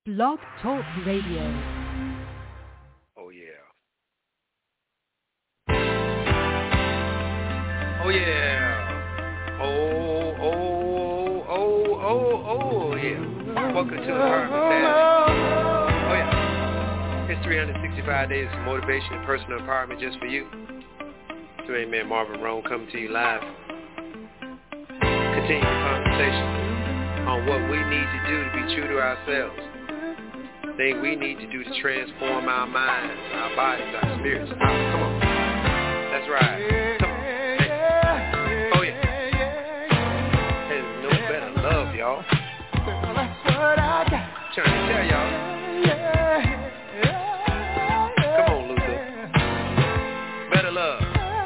Blog Talk Radio. Oh, yeah. Oh, yeah. Oh, yeah. Welcome to Empowerment Saturday. Oh, yeah. It's 365 days of motivation and personal empowerment just for you. So, man, Marvin Roan coming to you live. Continue the conversation on what we need to do to be true to ourselves. Things we need to do to transform our minds, our bodies, our spirits. Come on. That's right. Come on. Hey. Oh, yeah. There's no better love, y'all. Trying to tell y'all. Come on, Luther. Better love.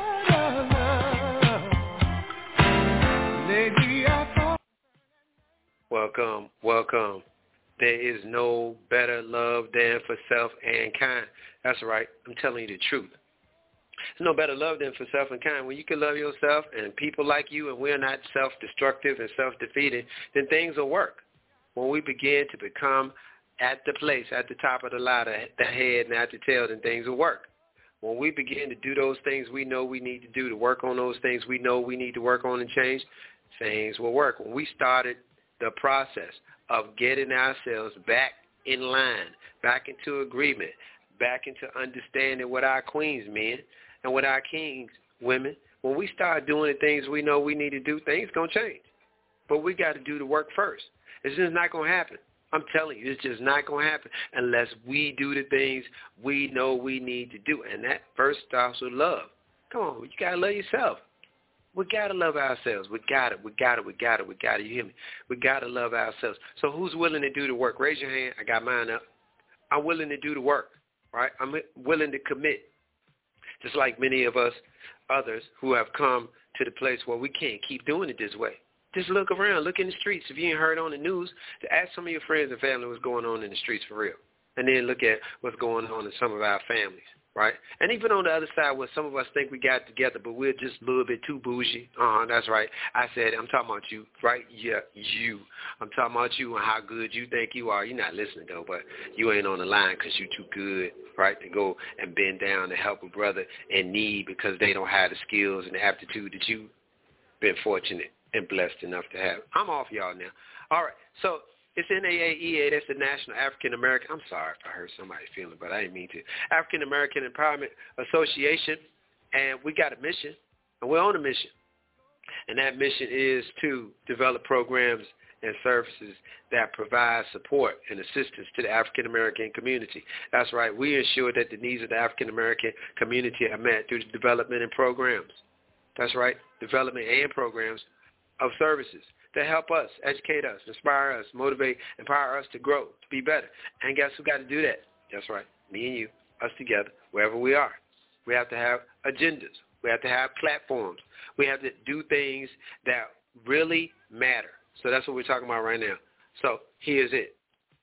Welcome. There is no better love than for self and kind. That's right. I'm telling you the truth. There's no better love than for self and kind. When you can love yourself and people like you and we're not self-destructive and self-defeating, then things will work. When we begin to become at the place, at the top of the ladder, the head and at the tail, then things will work. When we begin to do those things we know we need to do, to work on those things we know we need to work on and change, things will work. When we started the process of getting ourselves back in line, back into agreement, back into understanding what our queens mean and what our kings women, when we start doing the things we know we need to do, things going to change. But we got to do the work first. It's just not going to happen. I'm telling you, it's just not going to happen unless we do the things we know we need to do. And that first starts with love. Come on, you got to love yourself. We got to love ourselves. We got it. You hear me? We got to love ourselves. So who's willing to do the work? Raise your hand. I got mine up. I'm willing to do the work, right? I'm willing to commit. Just like many of us others who have come to the place where we can't keep doing it this way. Just look around. Look in the streets. If you ain't heard on the news, to ask some of your friends and family what's going on in the streets for real. And then look at what's going on in some of our families. Right? And even on the other side where some of us think we got together, but we're just a little bit too bougie. That's right. I said, I'm talking about you, right? Yeah, you. I'm talking about you and how good you think you are. You're not listening, though, but you ain't on the line because you're too good, right, to go and bend down to help a brother in need because they don't have the skills and the aptitude that you've been fortunate and blessed enough to have. I'm off y'all now. All right, so it's NAAEA, that's the National African American, I'm sorry if I hurt somebody's feeling, but I didn't mean to, African American Empowerment Association, and we got a mission, and we're on a mission. And that mission is to develop programs and services that provide support and assistance to the African American community. That's right, we ensure that the needs of the African American community are met through the development and programs. That's right, development and programs of services that help us, educate us, inspire us, motivate, empower us to grow, to be better. And guess who got to do that? That's right, me and you, us together, wherever we are. We have to have agendas. We have to have platforms. We have to do things that really matter. So that's what we're talking about right now. So here's it.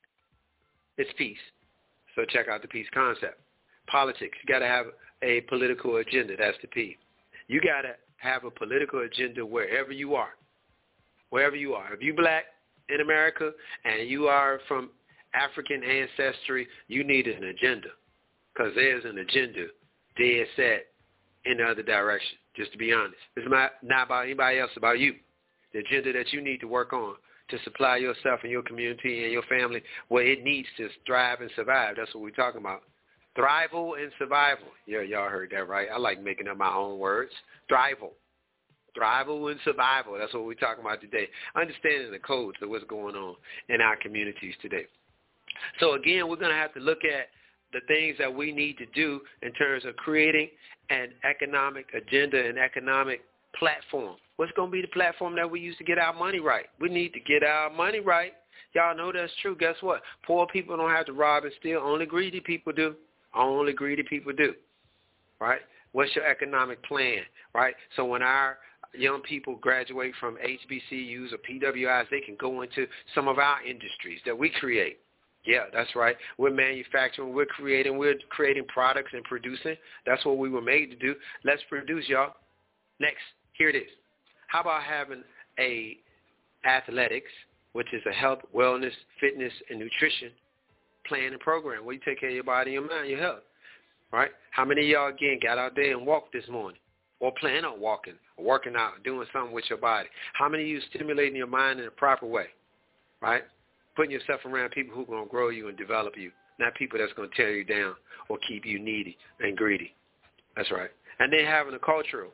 It's peace. So check out the peace concept. Politics, you got to have a political agenda. That's the P. You got to have a political agenda wherever you are. Wherever you are. If you're black in America and you are from African ancestry, you need an agenda because there's an agenda dead set in the other direction, just to be honest. It's not about anybody else, about you. The agenda that you need to work on to supply yourself and your community and your family what it needs to thrive and survive. That's what we're talking about. Thrival and survival. Yeah, y'all heard that right. I like making up my own words. Thrival. Thrival and survival. That's what we're talking about today. Understanding the codes of what's going on in our communities today. So, again, we're going to have to look at the things that we need to do in terms of creating an economic agenda and economic platform. What's going to be the platform that we use to get our money right? We need to get our money right. Y'all know that's true. Guess what? Poor people don't have to rob and steal. Only greedy people do. Only greedy people do. Right? What's your economic plan? Right? So when our young people graduate from HBCUs or PWIs, they can go into some of our industries that we create. Yeah, that's right. We're manufacturing, we're creating products and producing. That's what we were made to do. Let's produce, y'all. Next, here it is. How about having a athletics, which is a health, wellness, fitness, and nutrition plan and program where you take care of your body, your mind, your health, right? How many of y'all, again, got out there and walked this morning or plan on walking or working out, doing something with your body? How many of you stimulating your mind in a proper way, right? Putting yourself around people who are going to grow you and develop you, not people that's going to tear you down or keep you needy and greedy. That's right. And then having a cultural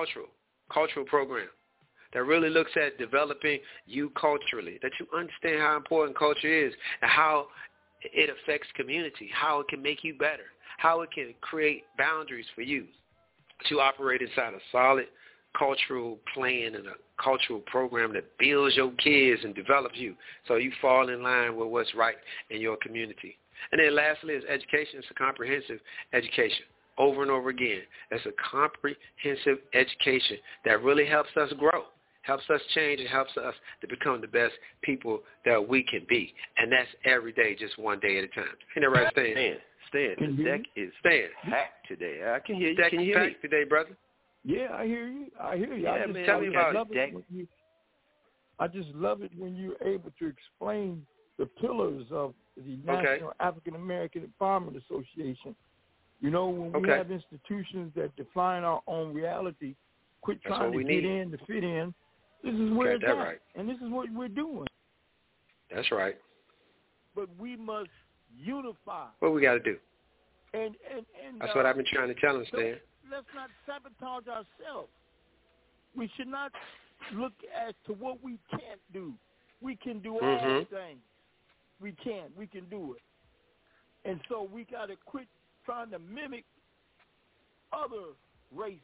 program that really looks at developing you culturally, that you understand how important culture is and how it affects community, how it can make you better, how it can create boundaries for you to operate inside a solid cultural plan and a cultural program that builds your kids and develops you so you fall in line with what's right in your community. And then lastly is education. It's a comprehensive education. Over and over again, it's a comprehensive education that really helps us grow, helps us change, and helps us to become the best people that we can be. And that's every day, just one day at a time. Ain't that right, Stan? Stan, the deck is packed today. I can hear you. Deck can you hear me? Today, brother? Yeah, I hear you. Yeah, man, tell me about it. I just love it when you're able to explain the pillars of the National African American Farmers Association. You know, when we have institutions that define our own reality, quit trying to get in to fit in. This is where it's at, right. And this is what we're doing. That's right. But we must unify. What we got to do? And that's what I've been trying to tell them, Stan. Let's not sabotage ourselves. We should not look as to what we can't do. We can do all things. We can do it. And so we got to quit trying to mimic other races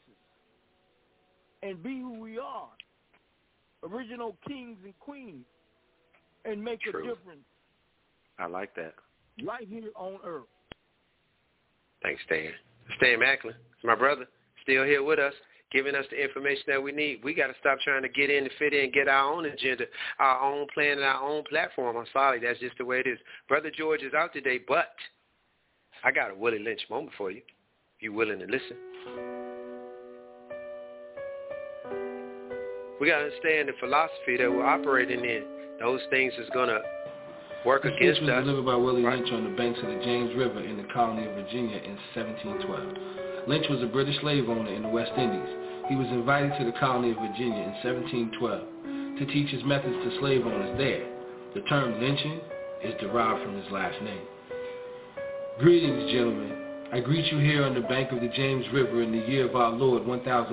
and be who we are, original kings and queens, and make a difference. I like that. Right here on Earth. Thanks, Stan. Stan Macklin, my brother, still here with us, giving us the information that we need. We got to stop trying to get in and fit in, get our own agenda, our own plan, and our own platform. I'm sorry, that's just the way it is. Brother George is out today, but I got a Willie Lynch moment for you, if you're willing to listen. We got to understand the philosophy that we're operating in. Those things is going to work against us. This was delivered by Willie Lynch on the banks of the James River in the colony of Virginia in 1712. Lynch was a British slave owner in the West Indies. He was invited to the colony of Virginia in 1712 to teach his methods to slave owners there. The term lynching is derived from his last name. Greetings, gentlemen. I greet you here on the bank of the James River in the year of our Lord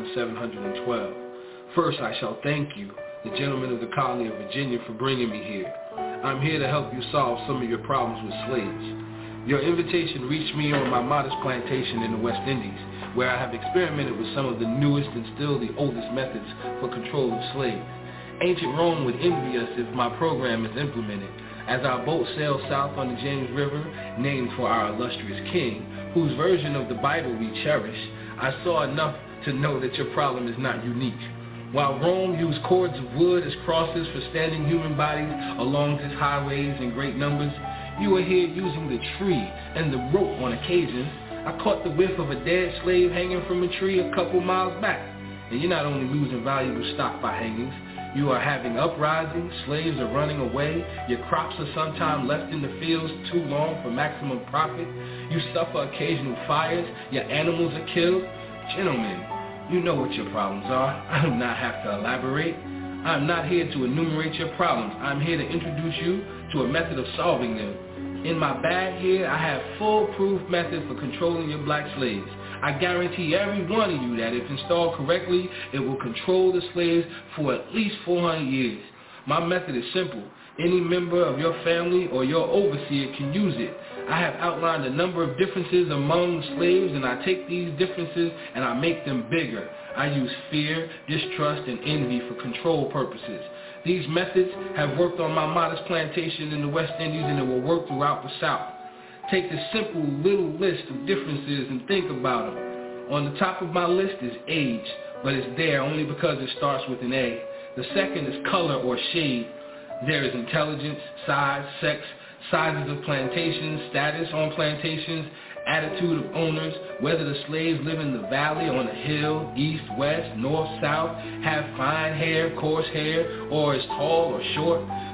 1712. First, I shall thank you, the gentlemen of the colony of Virginia, for bringing me here. I'm here to help you solve some of your problems with slaves. Your invitation reached me on my modest plantation in the West Indies, where I have experimented with some of the newest and still the oldest methods for control of slaves. Ancient Rome would envy us if my program is implemented. As our boat sails south on the James River, named for our illustrious king, whose version of the Bible we cherish, I saw enough to know that your problem is not unique. While Rome used cords of wood as crosses for standing human bodies along its highways in great numbers, you are here using the tree and the rope on occasions. I caught the whiff of a dead slave hanging from a tree a couple miles back. And you're not only losing valuable stock by hangings, you are having uprisings, slaves are running away, your crops are sometimes left in the fields too long for maximum profit, you suffer occasional fires, your animals are killed. Gentlemen, you know what your problems are. I do not have to elaborate. I'm not here to enumerate your problems. I'm here to introduce you to a method of solving them. In my bag here, I have foolproof method for controlling your black slaves. I guarantee every one of you that if installed correctly, it will control the slaves for at least 400 years. My method is simple. Any member of your family or your overseer can use it. I have outlined a number of differences among slaves, and I take these differences and I make them bigger. I use fear, distrust, and envy for control purposes. These methods have worked on my modest plantation in the West Indies, and it will work throughout the South. Take this simple little list of differences and think about them. On the top of my list is age, but it's there only because it starts with an A. The second is color or shade. There is intelligence, size, sex, sizes of plantations, status on plantations, attitude of owners, whether the slaves live in the valley, on a hill, east, west, north, south, have fine hair, coarse hair, or is tall or short.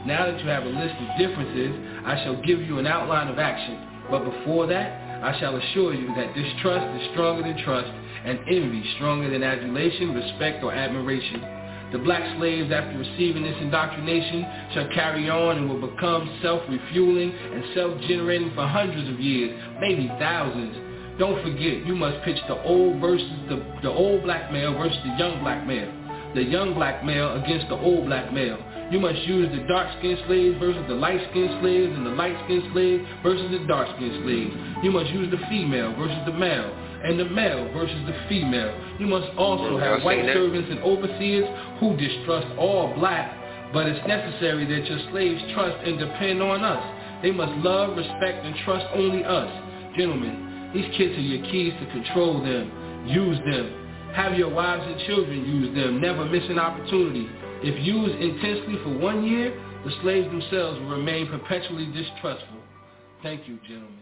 Now that you have a list of differences, I shall give you an outline of action. But before that, I shall assure you that distrust is stronger than trust, and envy stronger than adulation, respect, or admiration. The black slaves, after receiving this indoctrination, shall carry on and will become self-refueling and self-generating for hundreds of years, maybe thousands. Don't forget, you must pitch the old versus the old black male versus the young black male. The young black male against the old black male. You must use the dark-skinned slaves versus the light-skinned slaves, and the light-skinned slaves versus the dark-skinned slaves. You must use the female versus the male, and the male versus the female. You must also have white servants and overseers who distrust all black, but it's necessary that your slaves trust and depend on us. They must love, respect, and trust only us. Gentlemen, these kids are your keys to control them. Use them. Have your wives and children use them. Never miss an opportunity. If used intensely for 1 year, the slaves themselves will remain perpetually distrustful. Thank you, gentlemen.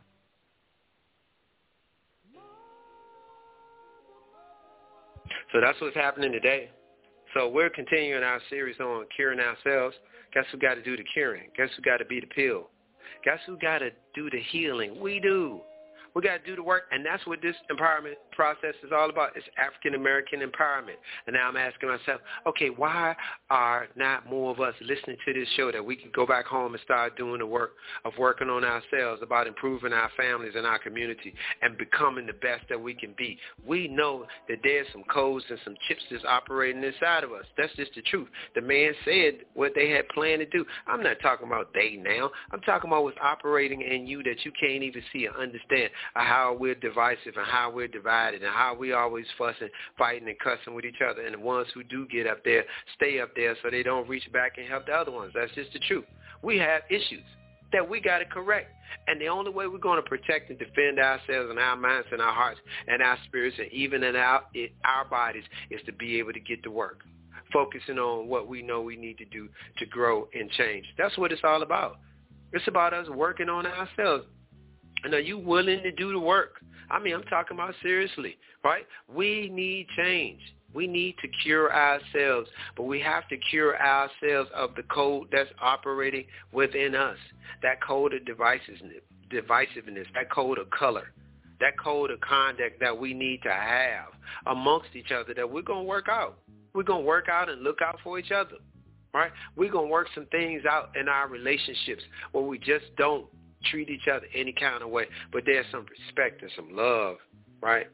So that's what's happening today. So we're continuing our series on curing ourselves. Guess who got to do the curing? Guess who got to be the pill? Guess who got to do the healing? We do. We got to do the work, and that's what this empowerment process is all about. It's African-American empowerment. And now I'm asking myself, okay, why are not more of us listening to this show that we can go back home and start doing the work of working on ourselves, about improving our families and our community and becoming the best that we can be? We know that there's some codes and some chips that's operating inside of us. That's just the truth. The man said what they had planned to do. I'm not talking about they now. I'm talking about what's operating in you that you can't even see or understand. How we're divisive and how we're divided and how we always fussing, fighting, and cussing with each other. And the ones who do get up there stay up there so they don't reach back and help the other ones. That's just the truth. We have issues that we got to correct. And the only way we're going to protect and defend ourselves and our minds and our hearts and our spirits and even in our bodies is to be able to get to work, focusing on what we know we need to do to grow and change. That's what it's all about. It's about us working on ourselves. And are you willing to do the work? I mean, I'm talking about seriously, right? We need change. We need to cure ourselves, but we have to cure ourselves of the code that's operating within us, that code of divisiveness, that code of color, that code of conduct that we need to have amongst each other that we're going to work out. We're going to work out and look out for each other, right? We're going to work some things out in our relationships where we just don't treat each other any kind of way, but there's some respect and some love, right?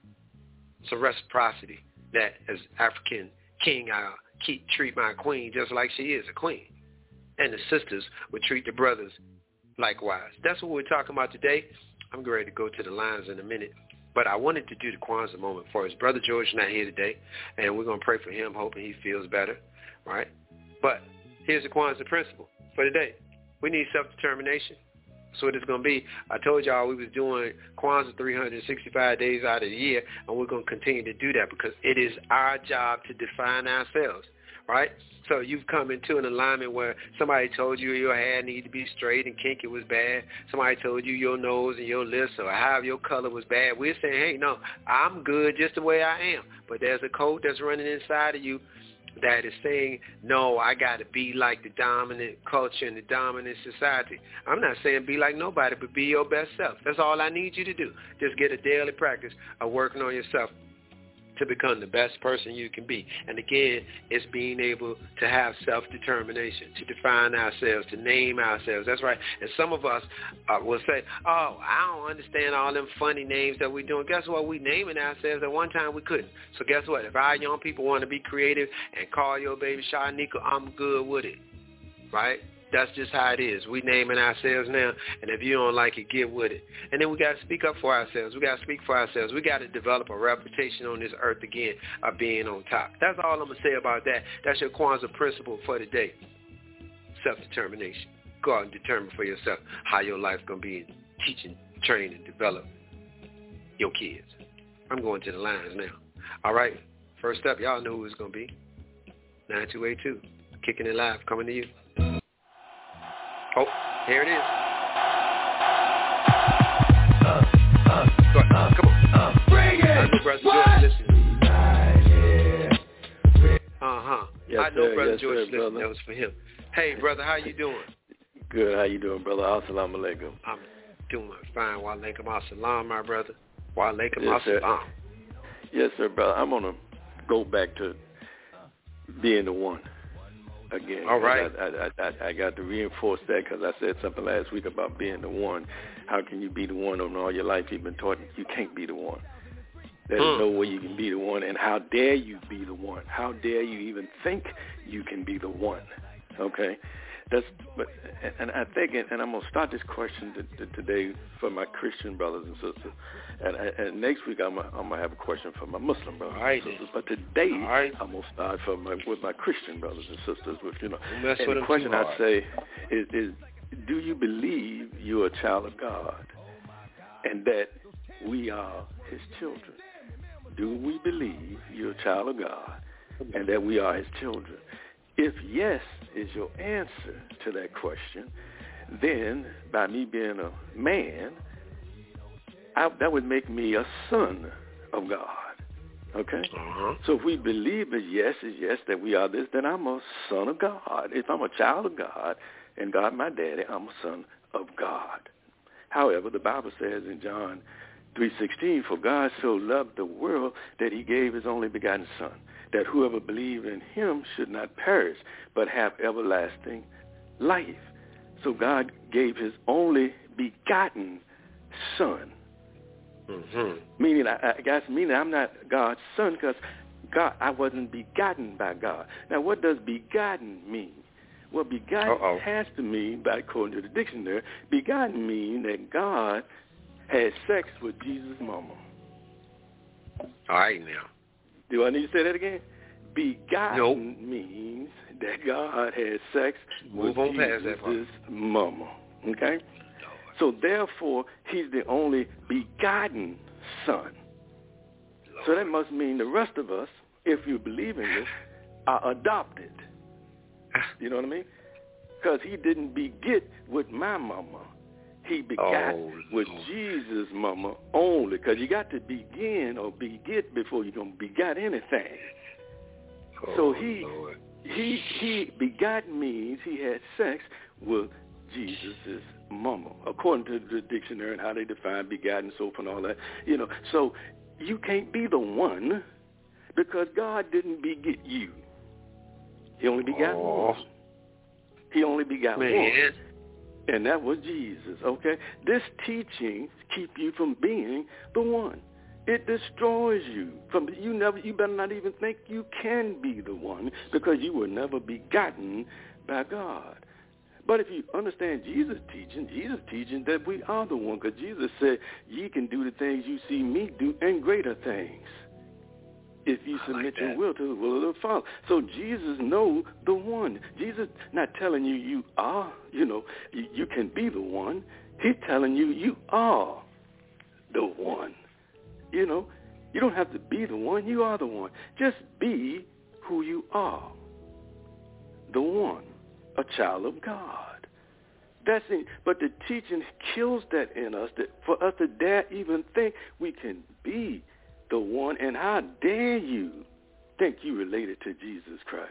Some reciprocity that as African king, I treat my queen just like she is a queen. And the sisters would treat the brothers likewise. That's what we're talking about today. I'm ready to go to the lines in a minute, but I wanted to do the Kwanzaa moment for us. Brother George is not here today, and we're going to pray for him, hoping he feels better, right? But here's the Kwanzaa principle for today. We need self-determination. That's what it's going to be. I told y'all we was doing Kwanzaa 365 days out of the year, and we're going to continue to do that because it is our job to define ourselves, right? So you've come into an alignment where somebody told you your hair needed to be straight and kinky was bad. Somebody told you your nose and your lips or how your color was bad. We're saying, hey, no, I'm good just the way I am. But there's a code that's running inside of you that is saying, no, I got to be like the dominant culture and the dominant society. I'm not saying be like nobody, but be your best self. That's all I need you to do. Just get a daily practice of working on yourself to become the best person you can be. And again, it's being able to have self-determination, to define ourselves, to name ourselves. That's right. And some of us will say, oh, I don't understand all them funny names that we're doing. Guess what? We naming ourselves. At one time, we couldn't. So guess what? If our young people want to be creative and call your baby Shanika, I'm good with it, right? That's just how it is. We naming ourselves now, and if you don't like it, get with it. And then we got to speak up for ourselves. We got to speak for ourselves. We got to develop a reputation on this earth again of being on top. That's all I'm going to say about that. That's your Kwanzaa principle for today. Self-determination. Go out and determine for yourself how your life's going to be, teaching, train, and develop your kids. I'm going to the lines now. All right. First up, y'all know who it's going to be. 9282. Kicking it live, coming to you. Oh, here it is. Come on. Bring it. I know Brother George listening. Yes, I know sir. Brother Yes, George sir, listening. brother. That was for him. Hey, brother, how you doing? Good. How you doing, brother? Assalamu alaikum. I'm doing fine. Wa alaikum assalam, my brother. Wa alaikum Yes, sir. assalam. Yes, sir, brother. I'm going to go back to being the one again. All right. I got to reinforce that because I said something last week about being the one. How can you be the one when all your life you've been taught you can't be the one? There's no way you can be the one, and how dare you be the one? How dare you even think you can be the one? Okay? And I think, and I'm going to start this question today for my Christian brothers and sisters. And next week I'm going to have a question for my Muslim brothers and sisters. But today I'm going to start with my Christian brothers and sisters. And the question I say is, do you believe you're a child of God and that we are his children? Do we believe you're a child of God and that we are his children? If yes is your answer to that question, then by me being a man, that would make me a son of God. Okay? So if we believe that yes is yes, that we are this, then I'm a son of God. If I'm a child of God and God my daddy, I'm a son of God. However, the Bible says in John 3:16, for God so loved the world that he gave his only begotten son, that whoever believed in him should not perish, but have everlasting life. So God gave his only begotten son. Meaning I'm not God's son because I wasn't begotten by God. Now, what does begotten mean? Well, begotten has to mean, according to the dictionary, begotten means that God had sex with Jesus' mama. All right, now. Do I need to say that again? Begotten means that God had sex with Jesus' mama. Okay? So therefore, he's the only begotten son. So that must mean the rest of us, if you believe in this, are adopted. You know what I mean? Because he didn't beget with my mama. He begot with Jesus' mama only, because you got to begin or beget before you're going to begot anything. So he begot means he had sex with Jesus' mama, according to the dictionary and how they define begotten, so forth and all that. So you can't be the one because God didn't beget you. He only begot one. He only begot one. And that was Jesus, okay? This teaching keep you from being the one. It destroys you. You better not even think you can be the one because you were never begotten by God. But if you understand Jesus teaching that we are the one, because Jesus said, ye can do the things you see me do and greater things, if you submit your will to the will of the Father. So Jesus knows the one. Jesus not telling you are, you can be the one. He's telling you are the one. You don't have to be the one. You are the one. Just be who you are. The one, a child of God. That's it. But the teaching kills that in us, that for us to dare even think we can be the one, and how dare you think you related to Jesus Christ?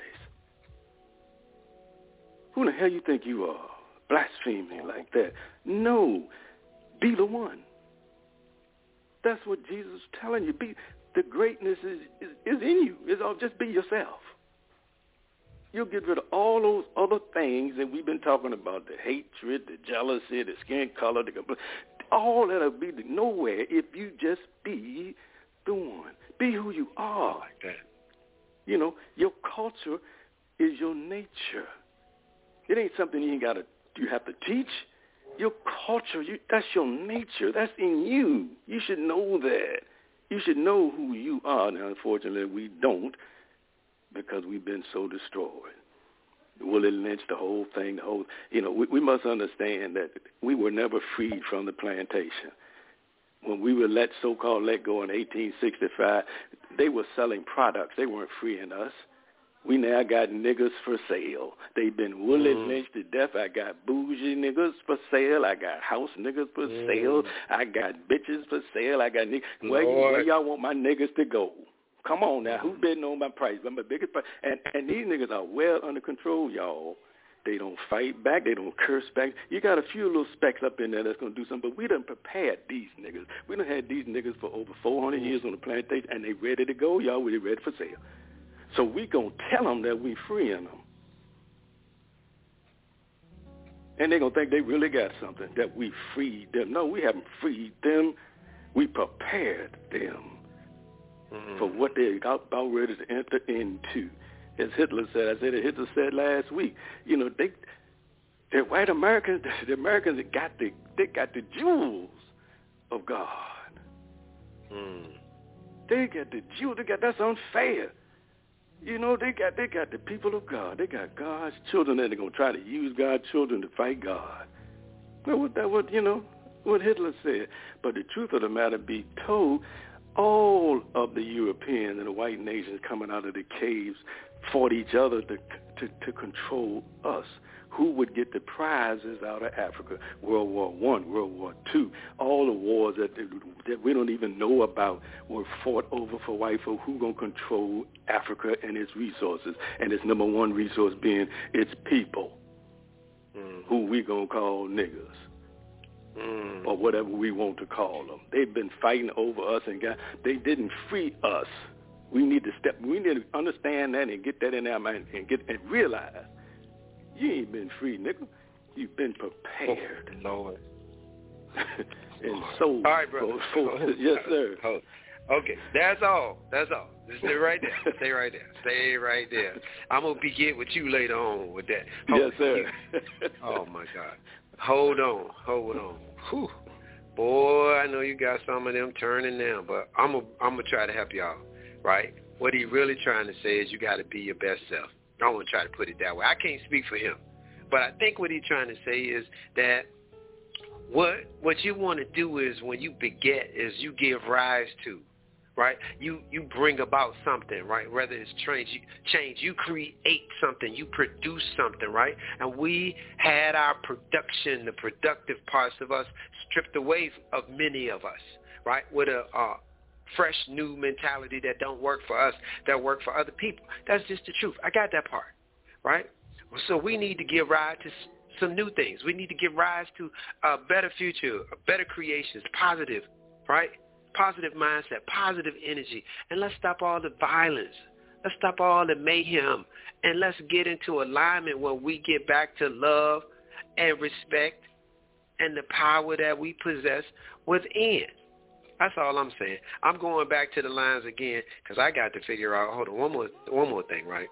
Who the hell you think you are? Blaspheming like that. No, be the one. That's what Jesus is telling you. The greatness is in you. It's all, just be yourself. You'll get rid of all those other things that we've been talking about, the hatred, the jealousy, the skin color, all that'll be nowhere if you just be the one. Be who you are. Your culture is your nature. It ain't something you have to teach. Your culture, that's your nature. That's in you. You should know that. You should know who you are. Now, unfortunately, we don't, because we've been so destroyed. Willie Lynch, the whole thing, we must understand that we were never freed from the plantation. When we were so-called let go in 1865, they were selling products. They weren't freeing us. We now got niggas for sale. They've been Willie Lynch to death. I got bougie niggas for sale. I got house niggas for sale. I got bitches for sale. I got niggas. Where y'all want my niggas to go? Come on now. Who's bidding on my price? I'm the biggest price. And these niggas are well under control, y'all. They don't fight back. They don't curse back. You got a few little specks up in there that's going to do something, but we done prepared these niggas. We done had these niggas for over 400 years on the plantation, and they ready to go, y'all. We ready for sale. So we going to tell them that we freeing them. And they're going to think they really got something, that we freed them. No, we haven't freed them. We prepared them for what they're about ready to enter into. As Hitler said, Hitler said last week, you know, the white Americans, the Americans they got the jewels of God. They got the jewels. That's unfair. You know, they got the people of God. They got God's children, and they're gonna try to use God's children to fight God. Well, what Hitler said. But the truth of the matter be told, all of the Europeans and the white nations coming out of the caves fought each other to control us. Who would get the prizes out of Africa? World War I, World War II, all the wars that we don't even know about were fought over for white folk. Who going to control Africa and its resources? And its number one resource being its people, who we going to call niggas. Or whatever we want to call them. They've been fighting over us, and they didn't free us. We need to understand that and get that in our mind and realize you ain't been free, nigga. You've been prepared. Oh, Lord. And so, all right, brother. Yes, sir. Okay, that's all. Just stay right there. Stay right there. I'm gonna get with you later on with that. Yes, sir. Oh my God. Hold on. Whew. Boy, I know you got some of them turning now, but I'm gonna try to help y'all, right? What he really trying to say is you got to be your best self. I want to try to put it that way. I can't speak for him, but I think what he's trying to say is that what you want to do is when you beget is you give rise to, right? You bring about something, right? Whether it's change, you create something, you produce something, right? And we had our production, the productive parts of us stripped away of many of us, right? With a fresh new mentality that don't work for us, that work for other people. That's just the truth. I got that part, right? So we need to give rise to some new things. We need to give rise to a better future, better creations, positive, right? Positive mindset, positive energy. And let's stop all the violence. Let's stop all the mayhem. And let's get into alignment where we get back to love and respect and the power that we possess within. That's all I'm saying. I'm going back to the lines again because I got to figure out, hold on, one more thing, right?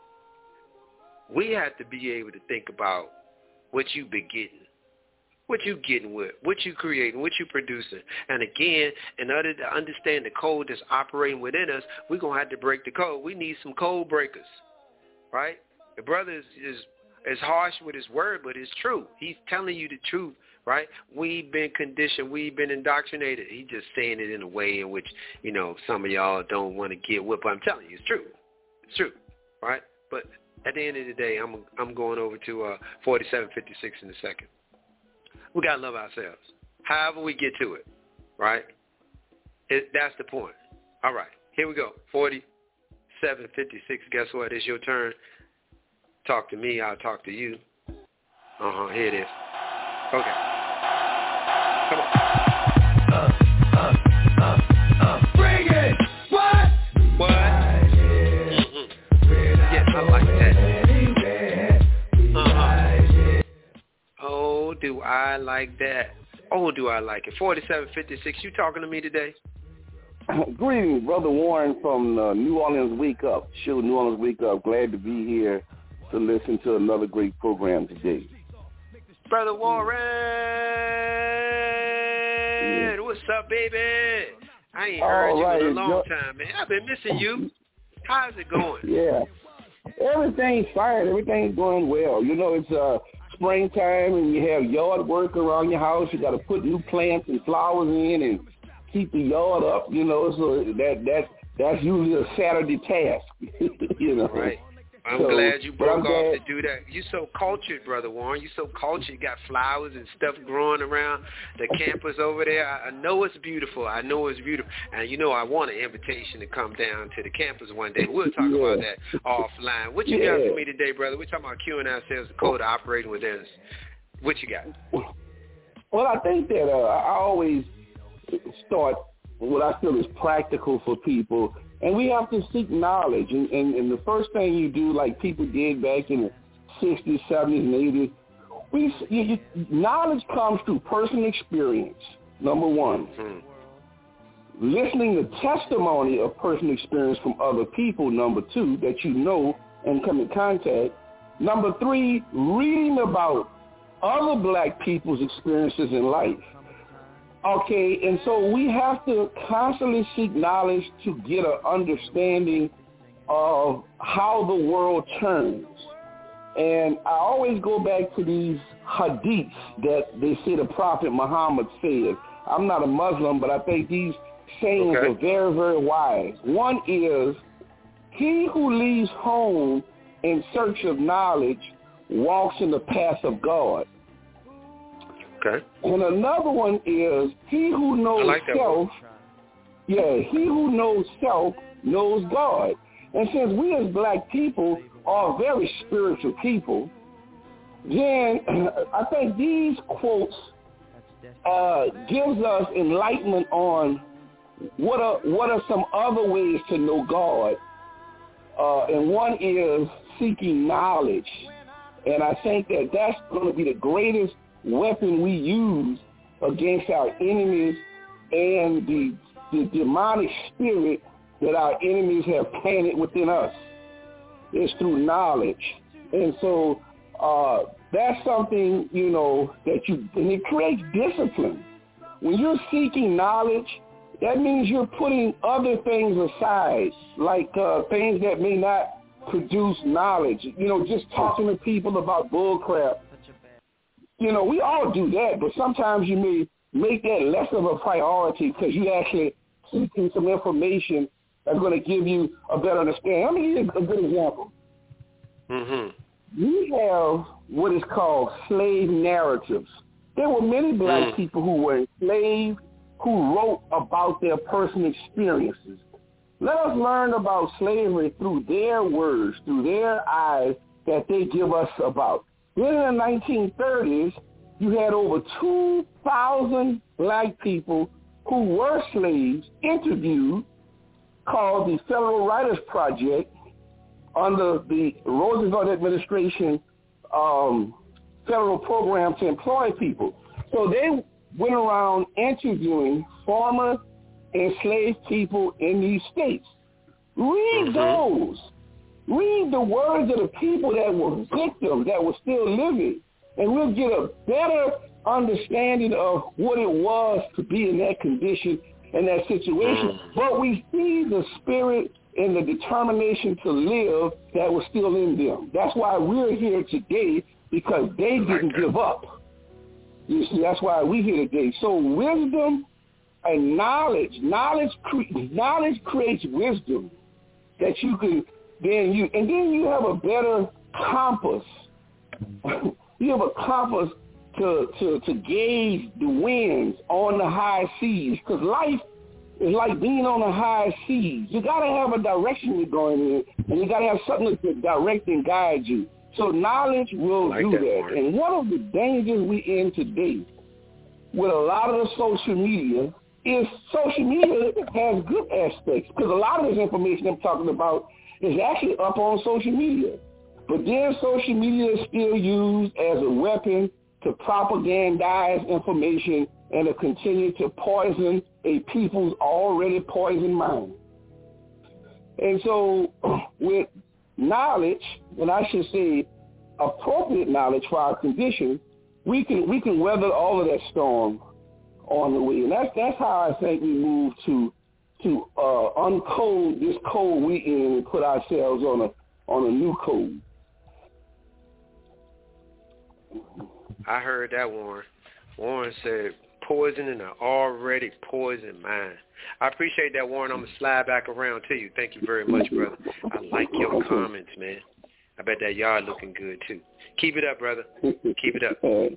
We have to be able to think about what you be getting, what you getting with, what you creating, what you producing. And again, in order to understand the code that's operating within us, we're going to have to break the code. We need some code breakers, right? The brother is harsh with his word, but it's true. He's telling you the truth, right? We've been conditioned. We've been indoctrinated. He's just saying it in a way in which, some of y'all don't want to get with, but I'm telling you, it's true. It's true, right? But at the end of the day, I'm going over to 4756 in a second. We got to love ourselves. However we get to it, right? That's the point. All right, here we go. 4756, guess what? It's your turn. Talk to me, I'll talk to you. Here it is. Okay. Come on. Bring it! What? Yes, I like that. Oh, do I like that? Oh, do I like it. 4756, you talking to me today? Greetings, Brother Warren from New Orleans Wake Up. Show New Orleans Wake Up. Glad to be here to listen to another great program today. Brother Warren, What's up, baby? I ain't heard you in a long time, man. I've been missing you. How's it going? Yeah, everything's fine. Everything's going well. It's springtime, and you have yard work around your house. You got to put new plants and flowers in and keep the yard up. So that's usually a Saturday task. Right. I'm glad you broke off to do that. You're so cultured, Brother Warren. You're so cultured. You got flowers and stuff growing around the campus over there. I know it's beautiful. And, I want an invitation to come down to the campus one day. We'll talk about that offline. What you got for me today, brother? We're talking about queuing ourselves, the code of operating within us. What you got? Well, I think that I always start what I feel is practical for people, and we have to seek knowledge. And the first thing you do, like people did back in the 60s, 70s, and 80s, knowledge comes through personal experience, number one. Listening to testimony of personal experience from other people, number two, that you know and come in contact. Number three, reading about other black people's experiences in life. Okay, and so we have to constantly seek knowledge to get an understanding of how the world turns. And I always go back to these hadiths that they say the Prophet Muhammad said. I'm not a Muslim, but I think these sayings are very, very wise. One is, he who leaves home in search of knowledge walks in the path of God. Okay. And another one is, he who knows self, he who knows self knows God. And since we as black people are very spiritual people, then I think these quotes gives us enlightenment on what are some other ways to know God. And one is seeking knowledge. And I think that that's going to be the greatest weapon we use against our enemies and the demonic spirit that our enemies have planted within us. It's through knowledge. And so that's something, and it creates discipline. When you're seeking knowledge, that means you're putting other things aside, like things that may not produce knowledge. Just talking to people about bull crap. We all do that, but sometimes you may make that less of a priority because you actually seeking some information that's going to give you a better understanding. Let me give you a good example. We have what is called slave narratives. There were many black people who were enslaved who wrote about their personal experiences. Let us learn about slavery through their words, through their eyes that they give us about. Then in the 1930s, you had over 2,000 black people who were slaves interviewed, called the Federal Writers Project, under the Roosevelt administration federal program to employ people. So they went around interviewing former enslaved people in these states. Read those. Read the words of the people that were victims, that were still living, and we'll get a better understanding of what it was to be in that condition and that situation. But we see the spirit and the determination to live that was still in them. That's why we're here today, because they didn't give up. You see, that's why we're here today. So wisdom and knowledge creates wisdom that you can then you have a better compass. You have a compass to gauge the winds on the high seas, because life is like being on the high seas. You got to have a direction you're going in, and you got to have something to direct and guide you. So knowledge will do that. And one of the dangers we in today with a lot of the social media is social media has good aspects, because a lot of this information I'm talking about is actually up on social media. But then social media is still used as a weapon to propagandize information and to continue to poison a people's already poisoned mind. And so with knowledge, and I should say appropriate knowledge for our condition, we can weather all of that storm on the way. And that's how I think we move to uncode this code we in and put ourselves on a new code. I heard that, Warren. Warren said, poison in an already poisoned mind. I appreciate that, Warren. I'm going to slide back around to you. Thank you very much, brother. I like your comments, man. I bet that yard looking good, too. Keep it up, brother. Keep it up.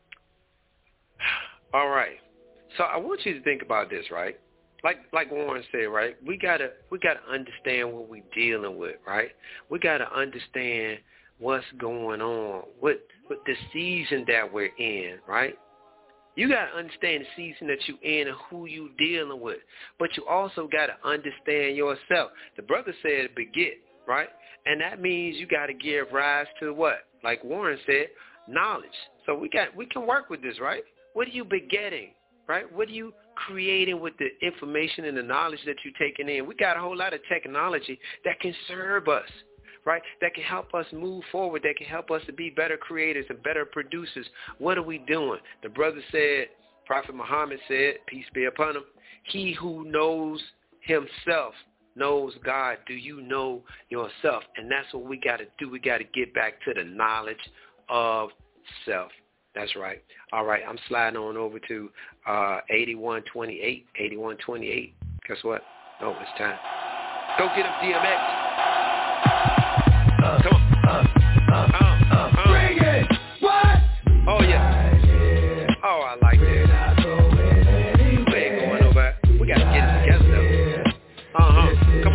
All right. So I want you to think about this, right? Like Warren said, right? We gotta understand what we're dealing with, right? We gotta understand what's going on, what the season that we're in, right? You gotta understand the season that you're in and who you dealing with. But you also gotta understand yourself. The brother said beget, right? And that means you gotta give rise to what? Like Warren said, knowledge. So we can work with this, right? What are you begetting, right? What are you creating with the information and the knowledge that you're taking in? We got a whole lot of technology that can serve us, right? That can help us move forward, that can help us to be better creators and better producers. What are we doing? The brother said, Prophet Muhammad said, peace be upon him, he who knows himself knows God. Do you know yourself? And that's what we got to do. We got to get back to the knowledge of self. That's right. All right, I'm sliding on over to 8128. 8128. Guess what? Oh, it's time. Go get him, DMX. Come on. Bring it. What? Oh, yeah. Oh, I like that. We ain't going over. We got to get it together, though. Come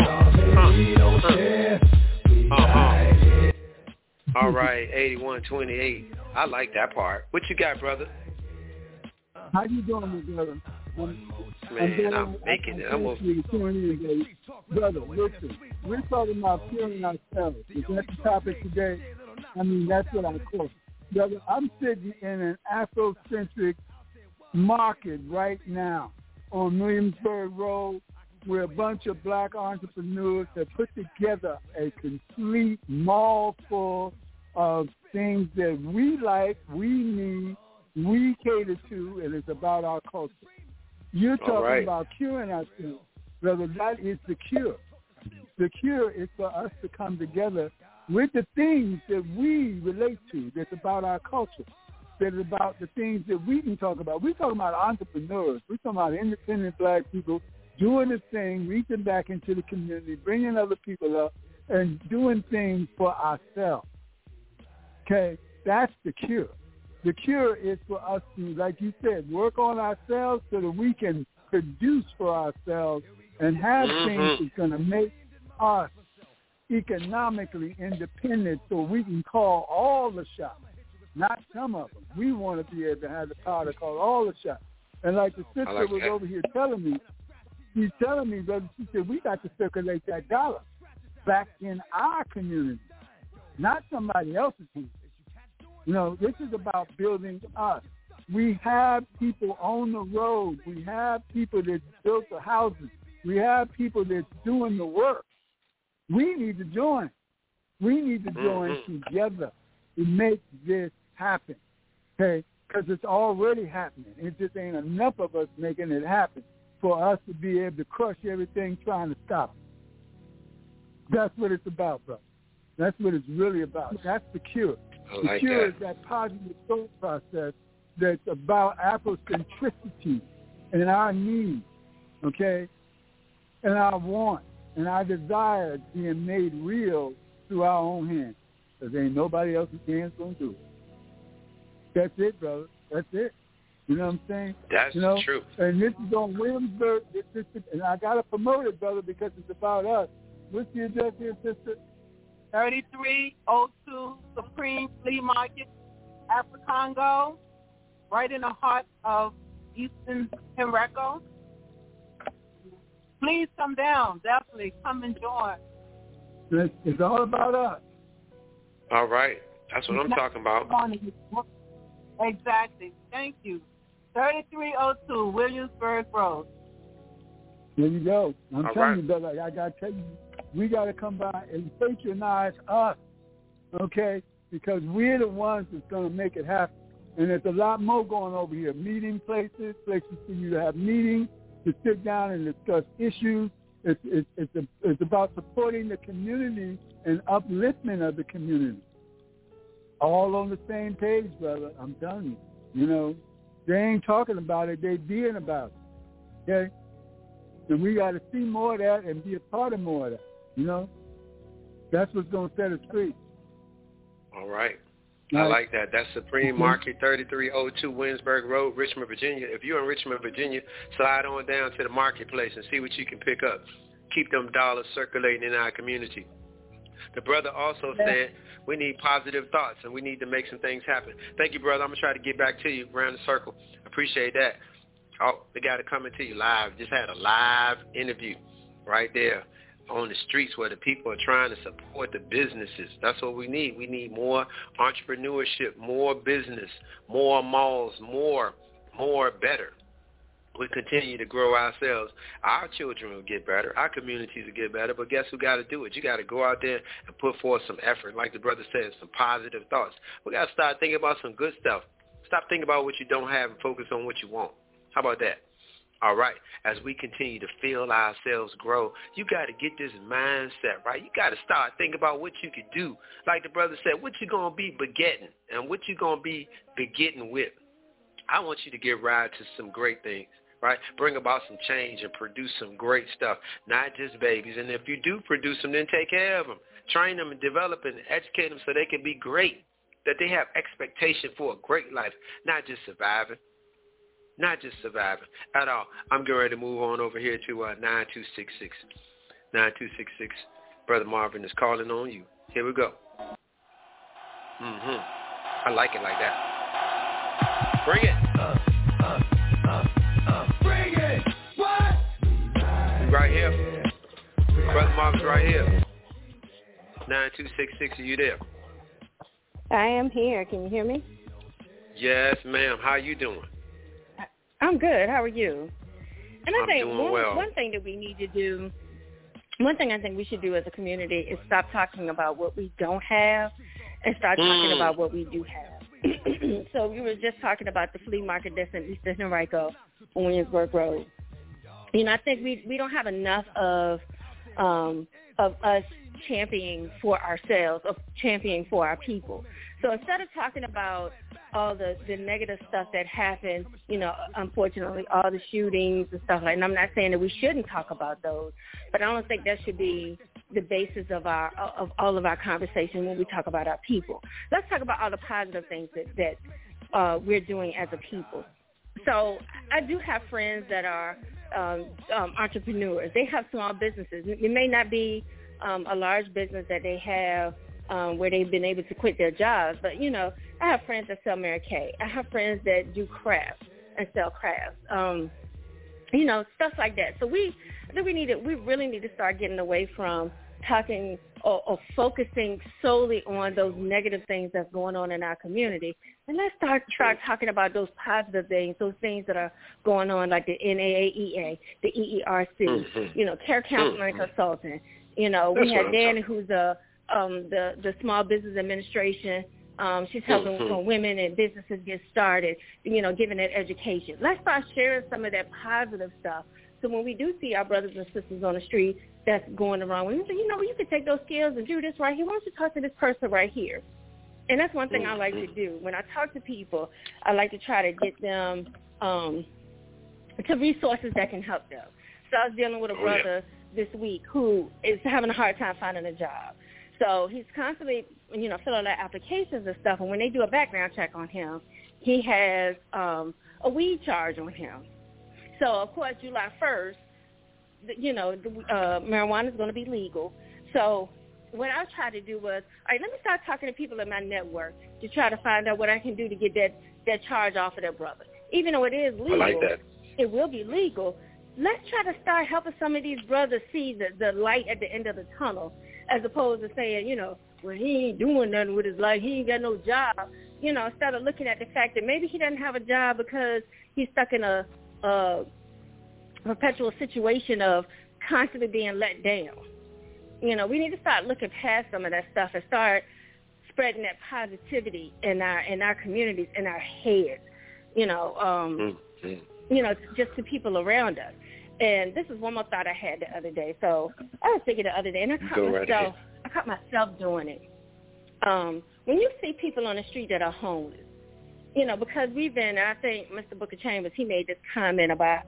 on. All right, 8128. I like that part. What you got, brother? How you doing, brother? Man, I'm making it. I'm over. Brother, listen. We're talking about feeling ourselves. Is that the topic today? I mean, that's what I call it. Brother, I'm sitting in an Afrocentric market right now on Williamsburg Road where a bunch of black entrepreneurs have put together a complete mall full of things that we like, we need, we cater to, and it's about our culture. You're talking about curing ourselves. Brother, that is the cure. The cure is for us to come together with the things that we relate to, that's about our culture, that is about the things that we can talk about. We're talking about entrepreneurs. We're talking about independent black people doing this thing, reaching back into the community, bringing other people up, and doing things for ourselves. Okay, that's the cure. The cure is for us to, like you said, work on ourselves so that we can produce for ourselves and have things that's going to make us economically independent so we can call all the shots, not some of them. We want to be able to have the power to call all the shots. And like the sister was over here telling me, she's telling me, brother, she said, we got to circulate that dollar back in our community, not somebody else's community. You know, this is about building us. We have people on the road. We have people that built the houses. We have people that's doing the work. We need to join. We need to join together to make this happen, okay? Because it's already happening. It just ain't enough of us making it happen for us to be able to crush everything trying to stop it. That's what it's about, brother. That's what it's really about. That's the cure. The cure is that positive thought process that's about Afrocentricity and our needs, okay, and our wants and our desires being made real through our own hands. Because ain't nobody else's hands going to do it. That's it, brother. That's it. You know what I'm saying? That's true. And this is on Williamsburg. And I got to promote it, brother, because it's about us. What's the address here, sister? 3302 Supreme Flea Market, Africongo, right in the heart of Eastern Henrico. Please come down. Definitely come and join. It's all about us. All right. That's what I'm talking about. Exactly. Thank you. 3302 Williamsburg Road. There you go. I'm telling you, brother, I got to tell you, we got to come by and patronize us, okay? Because we're the ones that's going to make it happen. And there's a lot more going over here. Meeting places for you to have meetings, to sit down and discuss issues. It's about supporting the community and upliftment of the community. All on the same page, brother. I'm telling you. You know, they ain't talking about it. They being about it, okay? And we got to see more of that and be a part of more of that. You know, that's what's going to set us free. All right. I like that. That's Supreme Market, 3302 Winsburg Road, Richmond, Virginia. If you're in Richmond, Virginia, slide on down to the marketplace and see what you can pick up. Keep them dollars circulating in our community. The brother also said we need positive thoughts and we need to make some things happen. Thank you, brother. I'm going to try to get back to you around the circle. Appreciate that. Oh, the guy that coming to you live just had a live interview right there on the streets where the people are trying to support the businesses. That's what we need. We need more entrepreneurship, more business, more malls, more, better. We continue to grow ourselves. Our children will get better. Our communities will get better. But guess who got to do it? You got to go out there and put forth some effort. Like the brother said, some positive thoughts. We got to start thinking about some good stuff. Stop thinking about what you don't have and focus on what you want. How about that? All right, as we continue to feel ourselves grow, you got to get this mindset, right? You got to start thinking about what you could do. Like the brother said, what you going to be begetting and what you going to be begetting with. I want you to get right to some great things, right? Bring about some change and produce some great stuff, not just babies. And if you do produce them, then take care of them. Train them and develop and educate them so they can be great, that they have expectation for a great life, not just surviving. Not just surviving at all. I'm getting ready to move on over here to 9266. 9266. Brother Marvin is calling on you. Here we go. I like it like that. Bring it. Bring it. What? Right here. Brother Marvin's right here. 9266, are you there? I am here. Can you hear me? Yes, ma'am. How you doing? I'm good. How are you? And I think one thing that we need to do, one thing I think we should do as a community is stop talking about what we don't have and start talking about what we do have. So we were just talking about the flea market that's in East Henrico on Williamsburg Road. You know, I think we don't have enough of us championing for ourselves, of championing for our people. So instead of talking about all the negative stuff that happened, you know, unfortunately, all the shootings and stuff like that, and I'm not saying that we shouldn't talk about those, but I don't think that should be the basis of all of our conversation when we talk about our people. Let's talk about all the positive things that we're doing as a people. So I do have friends that are entrepreneurs. They have small businesses. It may not be a large business that they have where they've been able to quit their jobs. But, you know, I have friends that sell Mary Kay. I have friends that do crafts and sell crafts, you know, stuff like that. So we really need to start getting away from talking or focusing solely on those negative things that's going on in our community. And let's try talking about those positive things, those things that are going on, like the NAAEA, the EERC, you know, Care Counseling and Consulting. You know, we had Danny, who's the Small Business Administration. She's helping women and businesses get started, you know, giving that education. Let's start sharing some of that positive stuff. So when we do see our brothers and sisters on the street that's going around, we say, you know, you can take those skills and do this right here. Why don't you talk to this person right here? And that's one thing I like to do. When I talk to people, I like to try to get them to resources that can help them. So I was dealing with a brother this week who is having a hard time finding a job. So he's constantly, you know, filling out applications and stuff. And when they do a background check on him, he has a weed charge on him. So, of course, July 1st, you know, marijuana is going to be legal. So what I tried to do was, all right, let me start talking to people in my network to try to find out what I can do to get that charge off of their brother. Even though it is legal, I like that. It will be legal. Let's try to start helping some of these brothers see the light at the end of the tunnel, as opposed to saying, you know, well, he ain't doing nothing with his life. He ain't got no job. You know, instead of looking at the fact that maybe he doesn't have a job because he's stuck in a perpetual situation of constantly being let down. You know, we need to start looking past some of that stuff and start spreading that positivity in our communities, in our heads. You know, you know, just to people around us. And this is one more thought I had the other day. So I was thinking the other day, and I caught myself doing it. When you see people on the street that are homeless, you know, because we've been, I think Mr. Booker Chambers, he made this comment about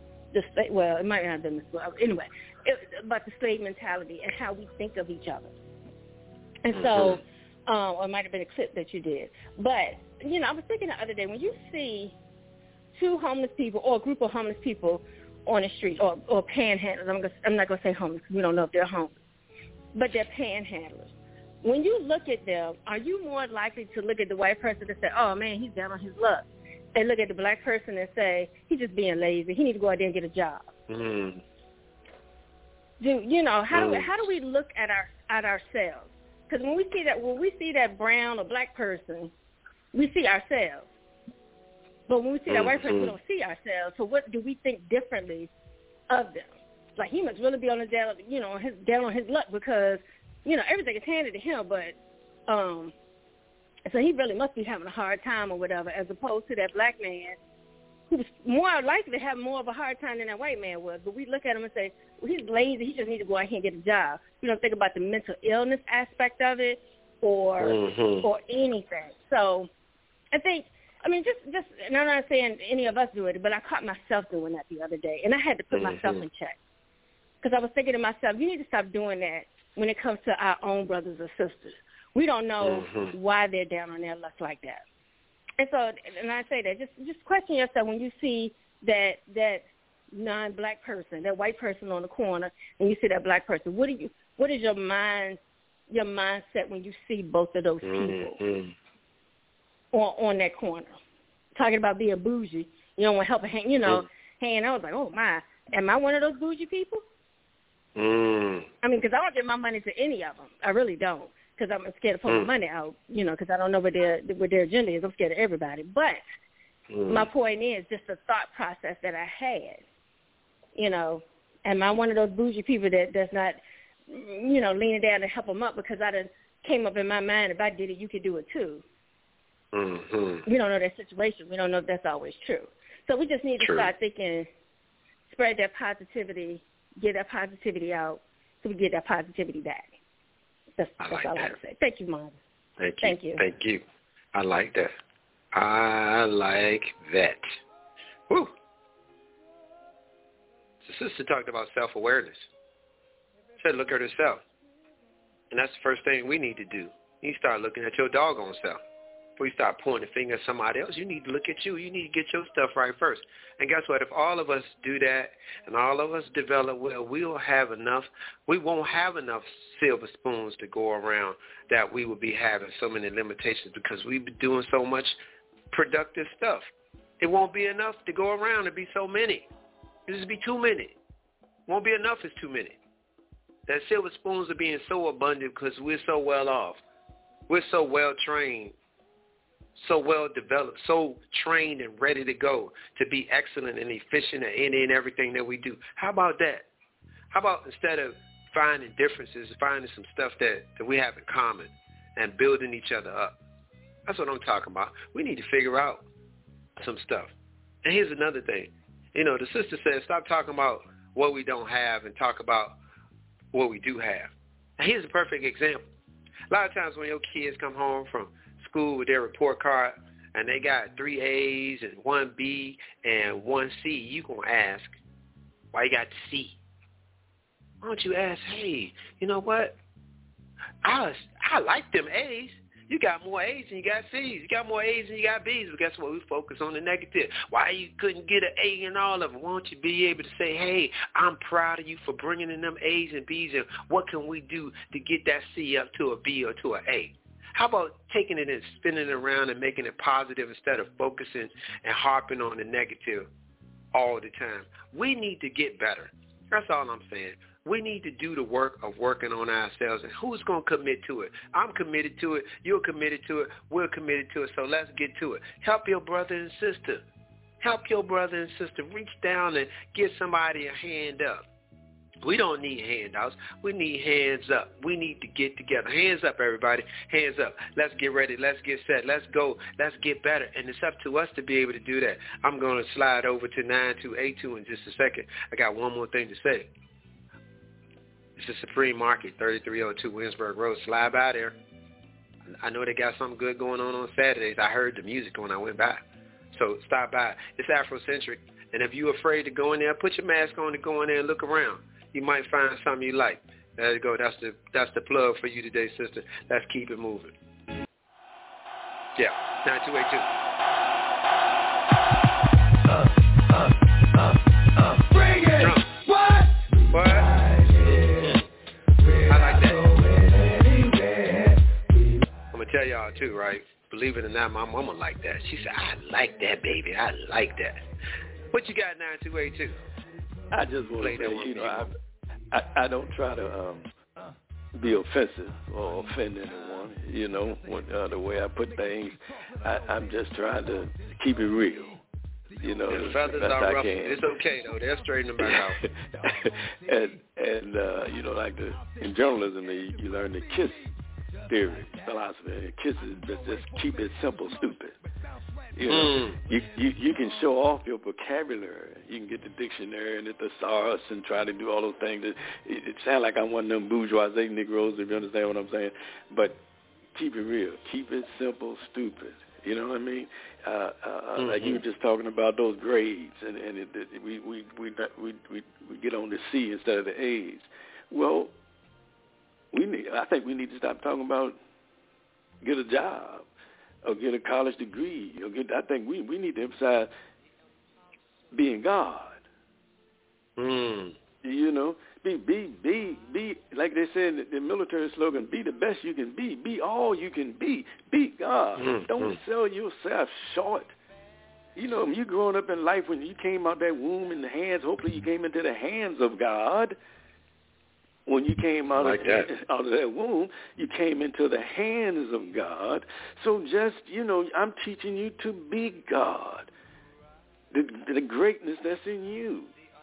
it might not have been this, anyway, about the slave mentality and how we think of each other. And so or it might have been a clip that you did. But, you know, I was thinking the other day, when you see two homeless people or a group of homeless people on the street or panhandlers, I'm not going to say homeless because we don't know if they're homeless, but they're panhandlers. When you look at them, are you more likely to look at the white person and say, oh, man, he's down on his luck, and look at the black person and say, he's just being lazy, he needs to go out there and get a job? Mm. You know, how do we look at ourselves? Because when we see that brown or black person, we see ourselves. But when we see that white person, we don't see ourselves. So what do we think differently of them? Like, he must really be on down on his luck because, you know, everything is handed to him, but so he really must be having a hard time or whatever, as opposed to that black man who was more likely to have more of a hard time than that white man was. But we look at him and say, well, he's lazy, he just needs to go out here and get a job. We don't think about the mental illness aspect of it or anything. So I think, I mean, just, and I'm not saying any of us do it, but I caught myself doing that the other day, and I had to put myself in check. Because I was thinking to myself, you need to stop doing that when it comes to our own brothers or sisters. We don't know why they're down on their luck like that. And so, and I say that, just question yourself when you see that non-black person, that white person on the corner, and you see that black person. What is your mindset when you see both of those people on that corner? Talking about being bougie, you don't want to help a hand, hand. I was like, oh my, am I one of those bougie people? I mean, because I don't give my money to any of them. I really don't, because I'm scared to put my money out, because I don't know what their agenda is. I'm scared of everybody. But my point is just the thought process that I had. Am I one of those bougie people that's not, leaning down to help them up because I done came up in my mind, if I did it, you could do it too. We don't know that situation. We don't know if that's always true. So we just need to start thinking, spread that positivity, get that positivity out so we get that positivity back. That's all I have to say. Thank you, Mom. Thank you. Thank you. I like that. Woo. The sister talked about self-awareness. Said look at herself. And that's the first thing we need to do. You start looking at your doggone self. Before you start pointing the finger at somebody else, you need to look at you. You need to get your stuff right first. And guess what? If all of us do that and all of us develop well, we won't have enough silver spoons to go around that we will be having so many limitations because we've been doing so much productive stuff. It won't be enough to go around and be so many. It'll just be too many. Won't be enough, it's too many. That silver spoons are being so abundant because we're so well off. We're so well trained, so well developed, so trained and ready to go to be excellent and efficient at any and everything that we do. How about that? How about instead of finding differences, finding some stuff that we have in common and building each other up? That's what I'm talking about. We need to figure out some stuff. And here's another thing. The sister said, stop talking about what we don't have and talk about what we do have. And here's a perfect example. A lot of times when your kids come home from school with their report card and they got 3 A's and 1 B and 1 C, you going to ask, why you got the C? Why don't you ask, hey, you know what? I like them A's. You got more A's than you got C's. You got more A's than you got B's. But guess what? We focus on the negative. Why you couldn't get an A in all of them? Why don't you be able to say, hey, I'm proud of you for bringing in them A's and B's, and what can we do to get that C up to a B or to an A? How about taking it and spinning it around and making it positive instead of focusing and harping on the negative all the time? We need to get better. That's all I'm saying. We need to do the work of working on ourselves. And who's going to commit to it? I'm committed to it. You're committed to it. We're committed to it. So let's get to it. Help your brother and sister. Help your brother and sister. Reach down and give somebody a hand up. We don't need handouts. We need hands up. We need to get together. Hands up, everybody. Hands up. Let's get ready. Let's get set. Let's go. Let's get better. And it's up to us to be able to do that. I'm going to slide over to 9282 in just a second. I got one more thing to say. It's the Supreme Market, 3302 Winsburg Road. Slide by there. I know they got something good going on Saturdays. I heard the music when I went by. So stop by. It's Afrocentric. And if you're afraid to go in there, put your mask on to go in there and look around. You might find something you like. There you go. That's the plug for you today, sister. Let's keep it moving. Yeah, 9282. Bring it. Drum. What? I like that. I'm going to tell y'all too, right? Believe it or not, my mama like that. She said, I like that, baby. I like that. What you got, 9282? I just want to say, I don't try to be offensive or offend anyone, the way I put things. I'm just trying to keep it real, The feathers are ruffled. It's okay, though. They'll straighten them back out. and in journalism, you learn the KISS theory, philosophy. KISS is just keep it simple, stupid. You can show off your vocabulary. You can get the dictionary and the thesaurus and try to do all those things. It sounds like I'm one of them bourgeoisie Negroes, if you understand what I'm saying. But keep it real. Keep it simple, stupid. You know what I mean? Like you were just talking about those grades, and we get on the C instead of the A's. Well, I think we need to stop talking about get a job or get a college degree. I think we need to emphasize being God. Be like they said in the military slogan, be the best you can be all you can be God. Don't sell yourself short. You growing up in life, when you came out that womb in the hands, hopefully you came into the hands of God. When you came out of that womb, you came into the hands of God. So just, I'm teaching you to be God, the greatness that's in you,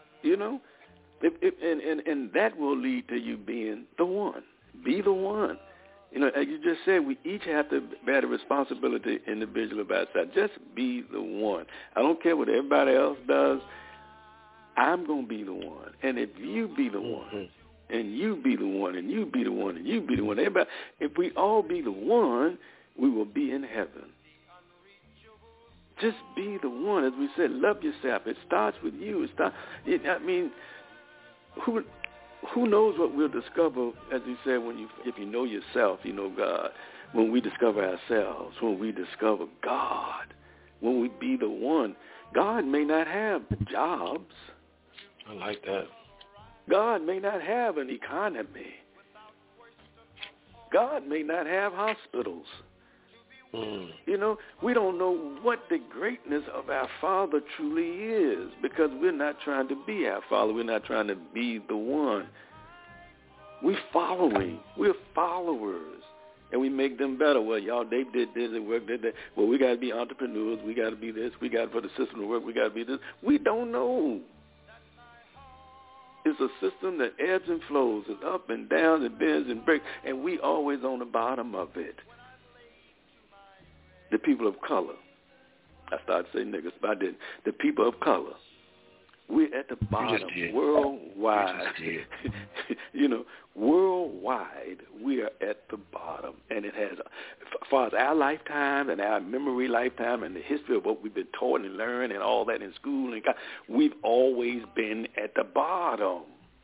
and that will lead to you being the one. Be the one. As you just said, we each have to bear the responsibility individually about that. Just be the one. I don't care what everybody else does. I'm going to be the one. And if you be the one, and you be the one, and you be the one, and you be the one. Everybody, if we all be the one, we will be in heaven. Just be the one. As we said, love yourself. It starts with you. Who knows what we'll discover, as we said, if you know yourself, you know God. When we discover ourselves, when we discover God, when we be the one, God may not have jobs. I like that. God may not have an economy. God may not have hospitals. We don't know what the greatness of our Father truly is, because we're not trying to be our Father. We're not trying to be the one. We're following. We're followers. And we make them better. Well, y'all, they did this and work did that. Well, we got to be entrepreneurs. We got to be this. We got for the system to work. We got to be this. We don't know. It's a system that ebbs and flows, and up and down and bends and breaks, and we always on the bottom of it. The people of color. I started saying niggas, but I didn't. The people of color. We're at the bottom worldwide. Worldwide, we are at the bottom. And it has, as far as our lifetime and our memory lifetime and the history of what we've been taught and learned and all that in school, and we've always been at the bottom.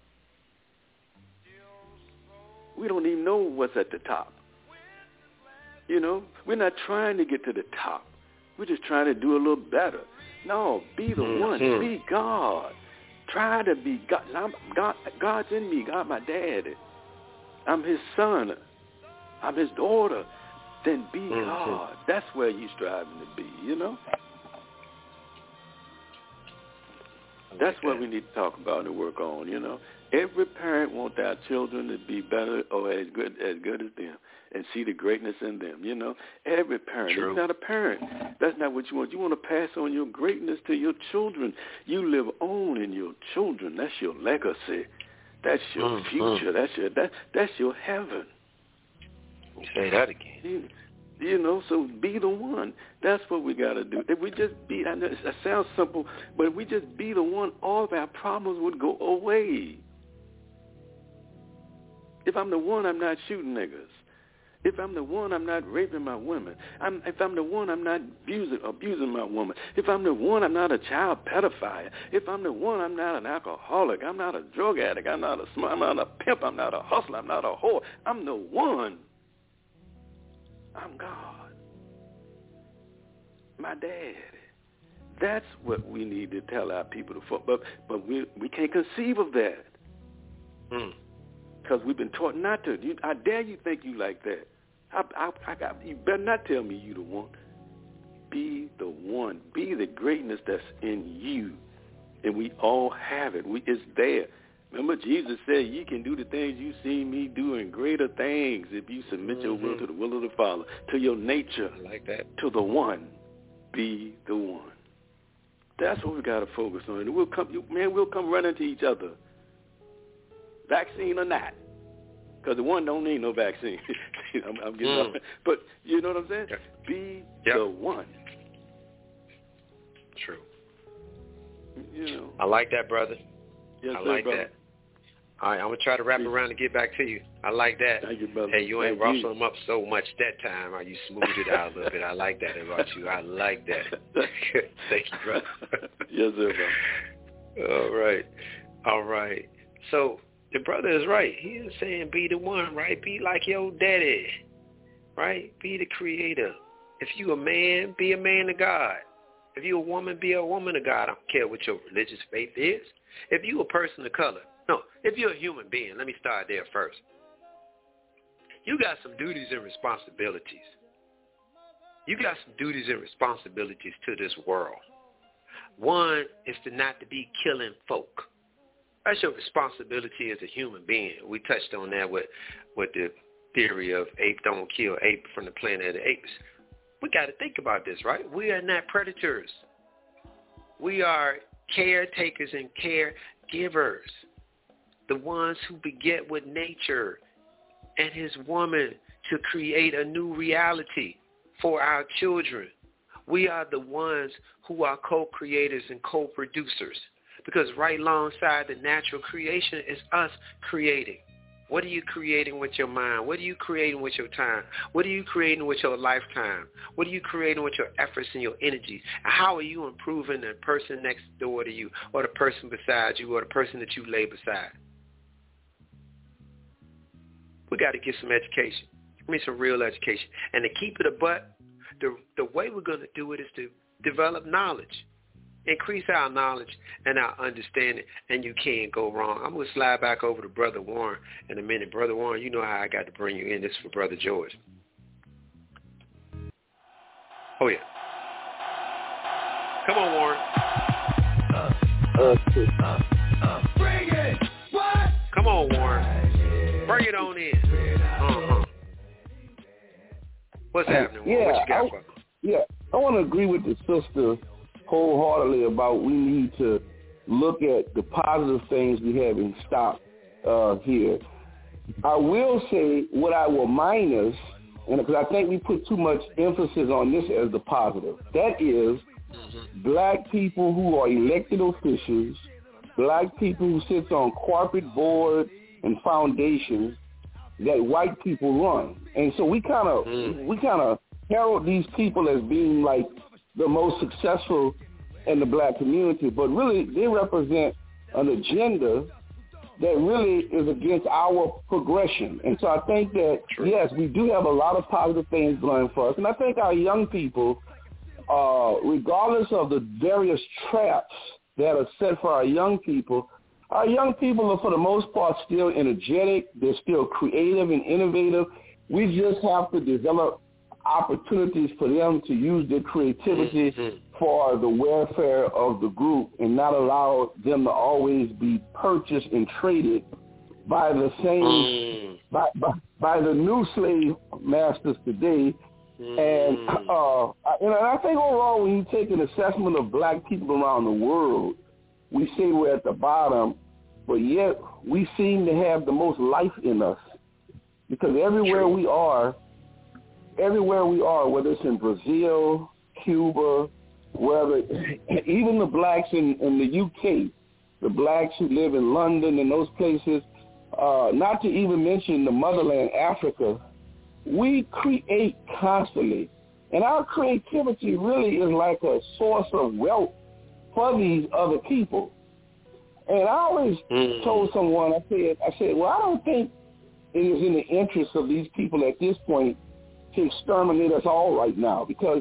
We don't even know what's at the top. We're not trying to get to the top. We're just trying to do a little better. No, be the one. Be God. Try to be God. God's in me. God, my daddy. I'm his son. I'm his daughter. Then be God. That's where you're striving to be, That's what we need to talk about and work on, Every parent wants their children to be better or as good as them and see the greatness in them, Every parent. You're not a parent. That's not what you want. You want to pass on your greatness to your children. You live on in your children. That's your legacy. That's your future. That's your heaven. Say that again. So be the one. That's what we got to do. If we just be, I know it sounds simple, but if we just be the one, all of our problems would go away. If I'm the one, I'm not shooting niggas. If I'm the one, I'm not raping my women. If I'm the one, I'm not abusing my woman. If I'm the one, I'm not a child pedophile. If I'm the one, I'm not an alcoholic. I'm not a drug addict. I'm not a pimp. I'm not a hustler. I'm not a whore. I'm the one. I'm God. my dad. That's what we need to tell our people. But we can't conceive of that. Because we've been taught not to. I dare you think you like that. You better not tell me you the one. Be the one. Be the greatness that's in you. And we all have it. It's there. Remember, Jesus said, you can do the things you see me do and greater things if you submit your will to the will of the Father, to your nature, I like that. To the one. Be the one. That's what we got to focus on. And we'll come running to each other, vaccine or not, because the one don't need no vaccine. I'm getting off. But you know what I'm saying? Be the one. True. You know. I like that, brother. Yes, I sir, like brother. that. All right, I'm going to try to wrap around and get back to you. I like that. Thank you, brother. Hey, you ain't ruffling them up so much that time. You smoothed it out a little bit. I like that about you. I like that. Thank you, brother. Yes, sir, brother. All right. So the brother is right. He is saying be the one, right? Be like your daddy, right? Be the creator. If you a man, be a man of God. If you a woman, be a woman of God. I don't care what your religious faith is. If you a person of color, if you're a human being, let me start there first. You got some duties and responsibilities. You got some duties and responsibilities to this world. One is not to be killing folk. That's your responsibility as a human being. We touched on that with the theory of ape don't kill ape from the planet of the apes. We got to think about this, right? We are not predators. We are caretakers and caregivers. The ones who beget with nature and his woman to create a new reality for our children. We are the ones who are co-creators and co-producers, because right alongside the natural creation is us creating. What are you creating with your mind? What are you creating with your time? What are you creating with your lifetime? What are you creating with your efforts and your energy? And how are you improving the person next door to you, or the person beside you, or the person that you lay beside? We got to get some education. Some real education. And to keep it a butt, the way we're going to do it is to develop knowledge. Increase our knowledge and our understanding, and you can't go wrong. I'm going to slide back over to Brother Warren in a minute. Brother Warren, you know how I got to bring you in. This is for Brother George. Oh, yeah. Come on, Warren. Bring it. What? Come on, Warren. Bring it on in. What's happening, Warren? What you got for me? I want to agree with the sister wholeheartedly about we need to look at the positive things we have in stock here. I will say what I will minus, and because I think we put too much emphasis on this as the positive, that is black people who are elected officials, black people who sits on corporate boards and foundations that white people run. And so we kind of herald these people as being like the most successful in the black community, but really they represent an agenda that really is against our progression. And so I think that, yes, we do have a lot of positive things going for us. And I think our young people, regardless of the various traps that are set for our young people are for the most part still energetic. They're still creative and innovative. We just have to develop opportunities for them to use their creativity for the welfare of the group, and not allow them to always be purchased and traded by the same by the new slave masters today. And I think overall, when you take an assessment of black people around the world, we say we're at the bottom, but yet we seem to have the most life in us, because everywhere we are, whether it's in Brazil, Cuba, wherever, even the blacks in the UK, the blacks who live in London and those places, not to even mention the motherland, Africa, we create constantly. And our creativity really is like a source of wealth for these other people. And I always told someone, I said, well, I don't think it is in the interest of these people at this point to exterminate us all right now, because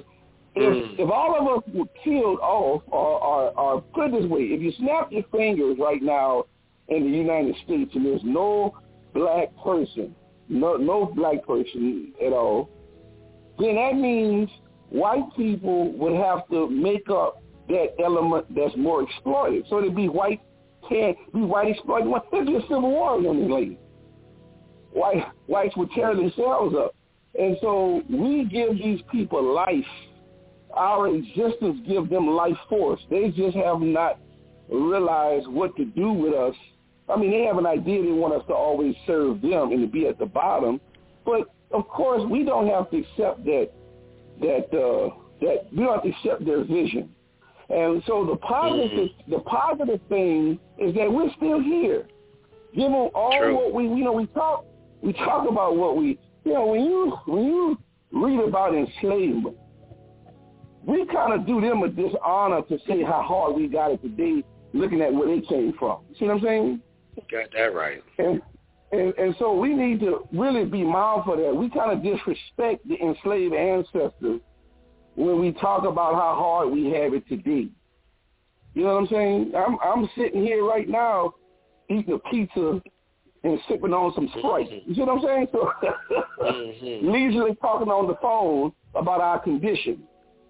If all of us were killed off, or put it this way, if you snap your fingers right now in the United States and there's no black person, no black person at all, then that means white people would have to make up that element that's more exploited. So it'd be white exploited. There'd be a civil war on these ladies. Whites would tear themselves up. And so we give these people life. Our existence gives them life force. They just have not realized what to do with us. I mean, they have an idea they want us to always serve them and to be at the bottom. But, of course, we don't have to accept that we don't have to accept their vision. And so the positive thing is that we're still here. Given all what we talk about what we, when you read about enslavement, we kind of do them a dishonor to say how hard we got it today, looking at where they came from. See what I'm saying? Got that right. And so we need to really be mindful of that. We kind of disrespect the enslaved ancestors when we talk about how hard we have it today. You know what I'm saying? I'm sitting here right now eating a pizza and sipping on some Sprite. You see what I'm saying? So leisurely talking on the phone about our condition.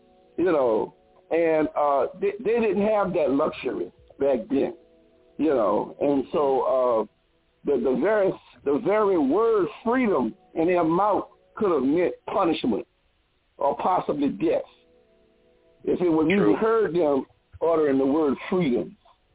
And they didn't have that luxury back then, and so the very word freedom in their mouth could have meant punishment or possibly death if it was even heard them uttering the word freedom,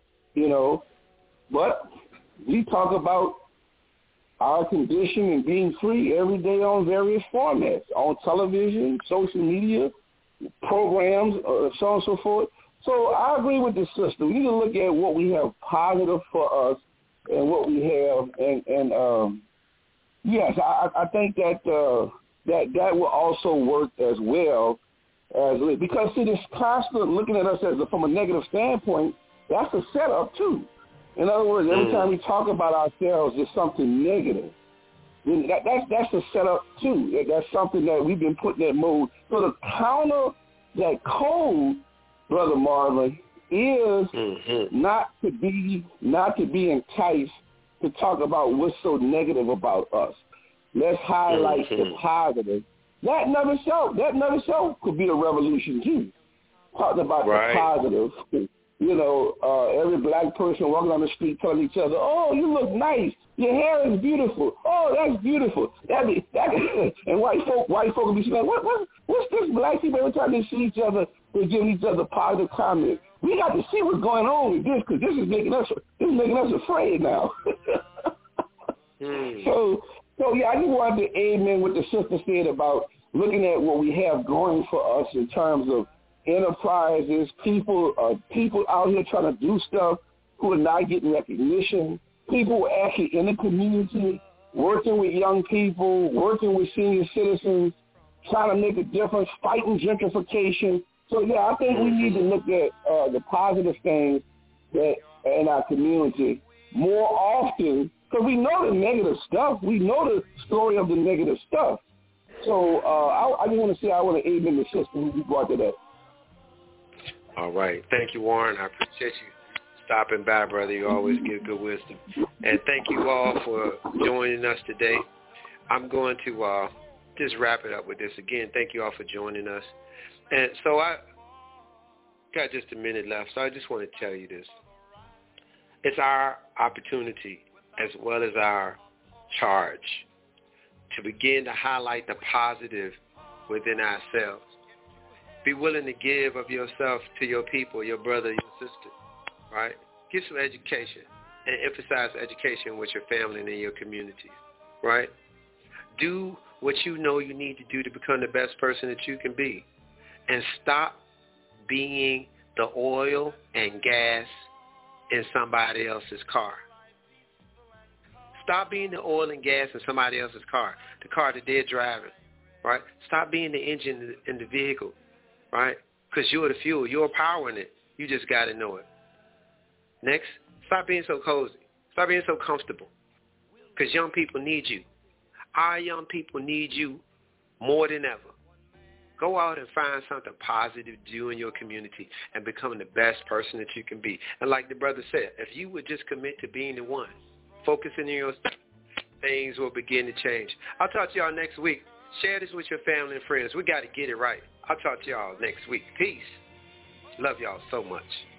But we talk about our condition and being free every day on various formats, on television, social media, programs, so on and so forth. So I agree with the sister. We need to look at what we have positive for us and what we have. And yes, I think that will also work as well. Because, see, this constant looking at us from a negative standpoint, that's a setup, too. In other words, every time we talk about ourselves, it's something negative. That's a setup, too. That's something that we've been put in that mode. So to counter that code, Brother Marvin, is not to be enticed to talk about what's so negative about us. Let's highlight the positive. That in itself could be a revolution, too. Talking about the positive. Every black person walking on the street telling each other, "Oh, you look nice. Your hair is beautiful. Oh, that's beautiful." And white folk will be saying, "What's this?" Black people, every time they see each other, they're giving each other positive comments. We got to see what's going on with this because this is making us afraid now. So yeah, I just wanted to amen what the sister said about looking at what we have going for us in terms of enterprises, people out here trying to do stuff who are not getting recognition, people actually in the community, working with young people, working with senior citizens, trying to make a difference, fighting gentrification. So, yeah, I think we need to look at the positive things that in our community more often, because we know the negative stuff. We know the story of the negative stuff. So I just want to say I want to amen the sister who brought that up. All right. Thank you, Warren. I appreciate you stopping by, brother. You always give good wisdom. And thank you all for joining us today. I'm going to just wrap it up with this. Again, thank you all for joining us. And so I got just a minute left, so I just want to tell you this. It's our opportunity as well as our charge to begin to highlight the positive within ourselves. Be willing to give of yourself to your people, your brother, your sister, right? Get some education and emphasize education with your family and in your community, right? Do what you know you need to do to become the best person that you can be. And stop being the oil and gas in somebody else's car. Stop being the oil and gas in somebody else's car, the car that they're driving, right? Stop being the engine in the vehicle, right? Because you're the fuel. You're powering it. You just got to know it. Next, stop being so cozy. Stop being so comfortable because young people need you. Our young people need you more than ever. Go out and find something positive to do in your community and becoming the best person that you can be. And like the brother said, if you would just commit to being the one, focusing on yourself, things will begin to change. I'll talk to y'all next week. Share this with your family and friends. We got to get it right. I'll talk to y'all next week. Peace. Love y'all so much.